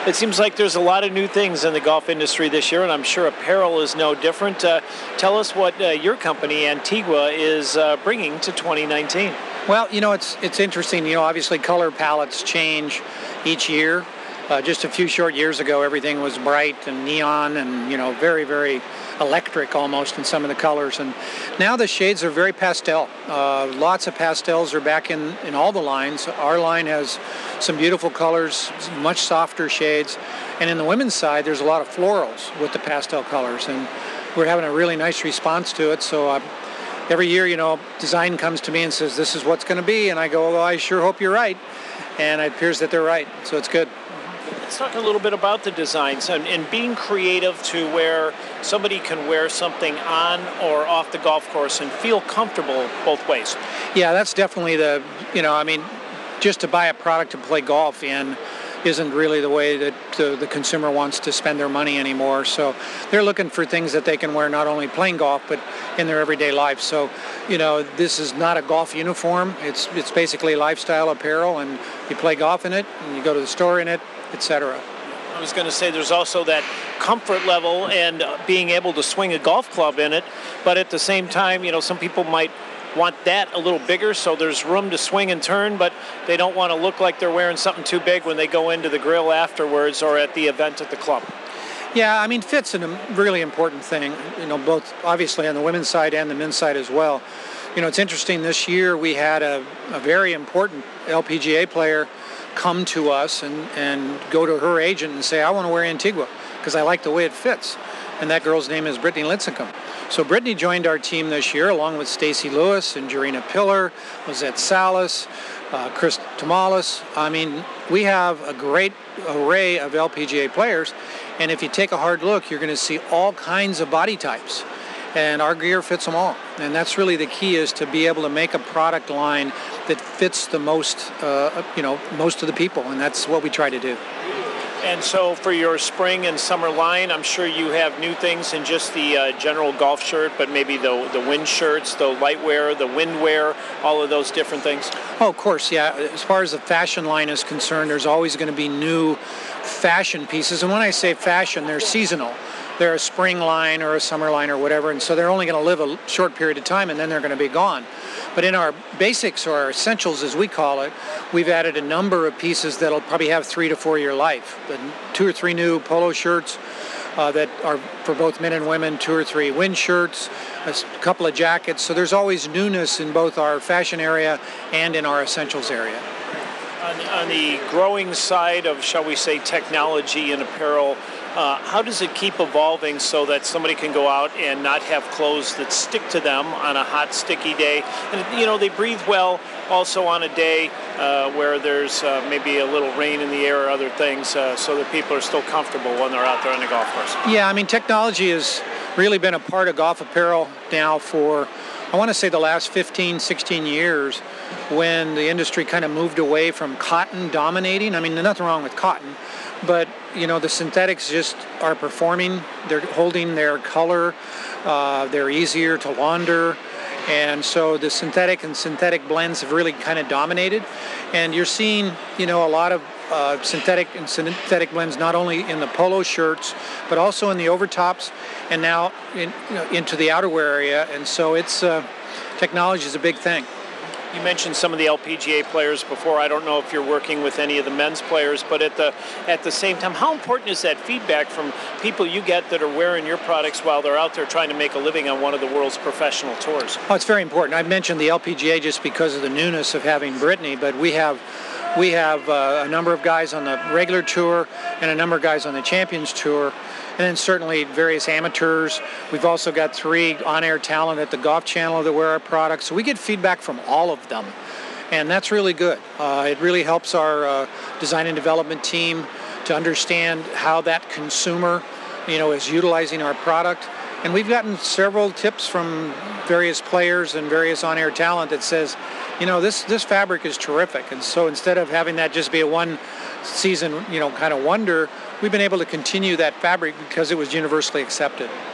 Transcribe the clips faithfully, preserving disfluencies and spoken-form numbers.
It seems like there's a lot of new things in the golf industry this year, and I'm sure apparel is no different. Uh, tell us what uh, your company, Antigua, is uh, bringing to twenty nineteen. Well, you know, it's it's interesting. You know, obviously color palettes change each year. Uh, just a few short years ago, everything was bright and neon and, you know, very, very electric almost in some of the colors. And now the shades are very pastel. Uh, lots of pastels are back in, in all the lines. Our line has some beautiful colors, much softer shades. And in the women's side, there's a lot of florals with the pastel colors. And we're having a really nice response to it. So uh, every year, you know, design comes to me and says, this is what's going to be. And I go, well, I sure hope you're right. And it appears that they're right. So it's good. Let's talk a little bit about the designs and, and being creative to where somebody can wear something on or off the golf course and feel comfortable both ways. Yeah, that's definitely the, you know, I mean, just to buy a product to play golf in isn't really the way that the, the consumer wants to spend their money anymore. So they're looking for things that they can wear not only playing golf, but in their everyday life. So, you know, this is not a golf uniform. It's, it's basically lifestyle apparel, and you play golf in it, and you go to the store in it, et cetera. I was going to say there's also that comfort level and being able to swing a golf club in it, but at the same time, you know, some people might want that a little bigger so there's room to swing and turn, but they don't want to look like they're wearing something too big when they go into the grill afterwards or at the event at the club. Yeah, I mean, fit's a really important thing, you know, both obviously on the women's side and the men's side as well. You know, it's interesting, this year we had a, a very important L P G A player come to us and, and go to her agent and say, I want to wear Antigua because I like the way it fits. And that girl's name is Brittany Lincecum. So Brittany joined our team this year along with Stacy Lewis and Jarena Pillar, Lizette Salas, uh, Chris Tomales. I mean, we have a great array of L P G A players. And if you take a hard look, you're going to see all kinds of body types. And our gear fits them all. And that's really the key, is to be able to make a product line that fits the most, uh, you know, most of the people. And that's what we try to do. And so for your spring and summer line, I'm sure you have new things in just the uh, general golf shirt, but maybe the the wind shirts, the light wear, the wind wear, all of those different things. Oh, of course, yeah. As far as the fashion line is concerned, there's always going to be new fashion pieces. And when I say fashion, they're seasonal. They're a spring line or a summer line or whatever, and so they're only going to live a short period of time, and then they're going to be gone. But in our basics, or our essentials as we call it, we've added a number of pieces that'll probably have three to four year life. The two or three new polo shirts uh, that are for both men and women, two or three wind shirts, a couple of jackets. So there's always newness in both our fashion area and in our essentials area. On, on the growing side of, shall we say, technology and apparel, Uh, how does it keep evolving so that somebody can go out and not have clothes that stick to them on a hot, sticky day? And, you know, they breathe well also on a day uh, where there's uh, maybe a little rain in the air or other things, uh, so that people are still comfortable when they're out there on the golf course. Yeah, I mean, technology has really been a part of golf apparel now for, I want to say, the last fifteen, sixteen years, when the industry kind of moved away from cotton dominating. I mean, there's nothing wrong with cotton, but, you know, the synthetics just are performing. They're holding their color. Uh, they're easier to launder. And so the synthetic and synthetic blends have really kind of dominated. And you're seeing, you know, a lot of uh, synthetic and synthetic blends not only in the polo shirts, but also in the overtops, and now in, you know, into the outerwear area. And so it's uh, technology is a big thing. You mentioned some of the L P G A players before. I don't know if you're working with any of the men's players, but at the at the same time, how important is that feedback from people you get that are wearing your products while they're out there trying to make a living on one of the world's professional tours? Oh, it's very important. I mentioned the L P G A just because of the newness of having Brittany, but we have we have uh, a number of guys on the regular tour and a number of guys on the Champions Tour. And then certainly various amateurs. We've also got three on-air talent at the Golf Channel that wear our products. So we get feedback from all of them. And that's really good. Uh, it really helps our uh, design and development team to understand how that consumer, you know, is utilizing our product. And we've gotten several tips from various players and various on-air talent that says, you know, this, this fabric is terrific. And so instead of having that just be a one season, you know, kind of wonder, we've been able to continue that fabric because it was universally accepted.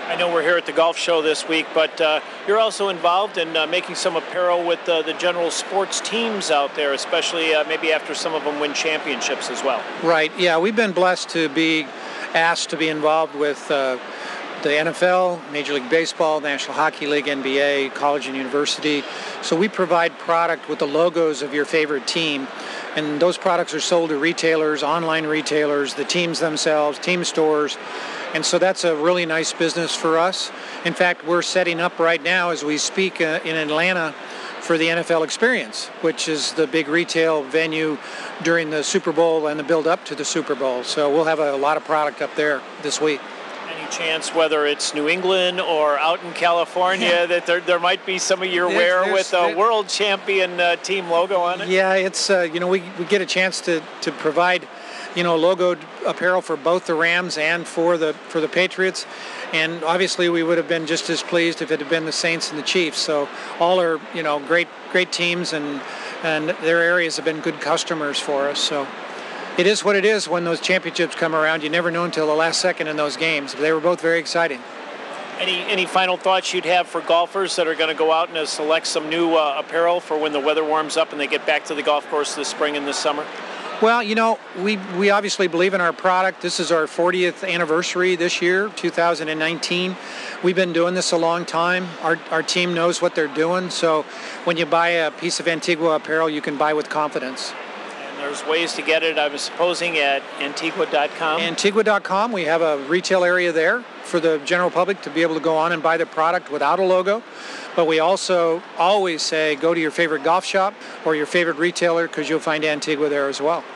I know we're here at the golf show this week, but uh, you're also involved in uh, making some apparel with uh, the general sports teams out there, especially uh, maybe after some of them win championships as well. Right, yeah, we've been blessed to be asked to be involved with uh, the N F L, Major League Baseball, National Hockey League, N B A, college and university. So we provide product with the logos of your favorite team, and those products are sold to retailers, online retailers, the teams themselves, team stores. And so that's a really nice business for us. In fact, we're setting up right now as we speak uh, in Atlanta for the N F L Experience, which is the big retail venue during the Super Bowl and the build up to the Super Bowl. So we'll have a, a lot of product up there this week. Any chance, whether it's New England or out in California, yeah. that there, there might be some of your There's, wear there's, with a there, world champion uh, team logo on it? Yeah, it's, uh, you know, we, we get a chance to, to provide, you know, logoed apparel for both the Rams and for the for the Patriots. And obviously we would have been just as pleased if it had been the Saints and the Chiefs. So all are, you know, great great teams, and and their areas have been good customers for us. So it is what it is when those championships come around. You never know until the last second in those games. They were both very exciting. Any any final thoughts you'd have for golfers that are going to go out and uh, select some new uh, apparel for when the weather warms up and they get back to the golf course this spring and this summer? Well, you know, we we obviously believe in our product. This is our fortieth anniversary this year, two thousand nineteen. We've been doing this a long time. Our our team knows what they're doing. So when you buy a piece of Antigua apparel, you can buy with confidence. And there's ways to get it, I'm supposing, at Antigua dot com? Antigua dot com. We have a retail area there for the general public to be able to go on and buy the product without a logo. But we also always say go to your favorite golf shop or your favorite retailer, because you'll find Antigua there as well.